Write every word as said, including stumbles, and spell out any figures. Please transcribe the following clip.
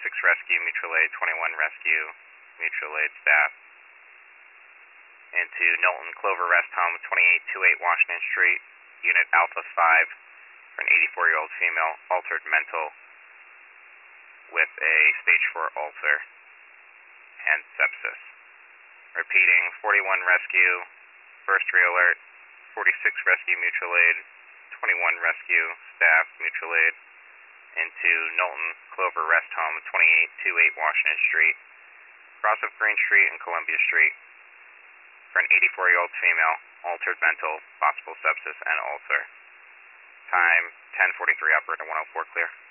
forty-six Rescue, Mutual Aid, twenty-one Rescue, Mutual Aid staff. Into Knowlton Clover Rest Home, twenty-eight twenty-eight Washington Street, Unit Alpha five, for an eighty-four-year-old female, altered mental, with a stage four ulcer and sepsis. Repeating, forty-one Rescue, first re-alert, forty-six Rescue Mutual Aid, twenty-one Rescue staff Mutual Aid, into Knowlton Clover Rest Home, twenty-eight twenty-eight Washington Street, cross of Green Street and Columbia Street, for an eighty-four-year-old female, altered mental, possible sepsis and ulcer. Time ten forty-three, operator one oh four, clear.